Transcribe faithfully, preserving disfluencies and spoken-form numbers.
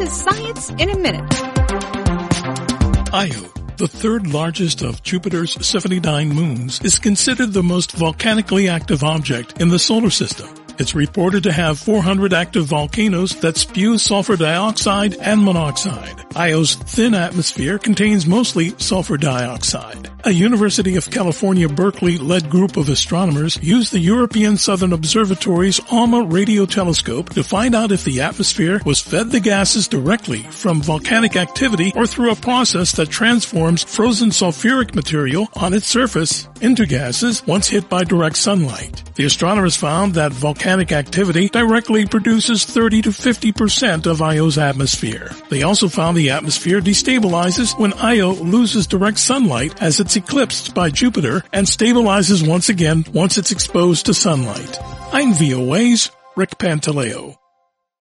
to science in a minute. Io, the third largest of Jupiter's seventy-nine moons, is considered the most volcanically active object in the solar system. It's reported to have four hundred active volcanoes that spew sulfur dioxide and monoxide. Io's thin atmosphere contains mostly sulfur dioxide. A University of California, Berkeley-led group of astronomers used the European Southern Observatory's ALMA radio telescope to find out if the atmosphere was fed the gases directly from volcanic activity or through a process that transforms frozen sulfuric material on its surface into gases once hit by direct sunlight. The astronomers found that volcanic activity directly produces thirty to fifty percent of Io's atmosphere. They also found the atmosphere destabilizes when Io loses direct sunlight as it's eclipsed by Jupiter and stabilizes once again once it's exposed to sunlight. I'm V O A's Rick Pantaleo.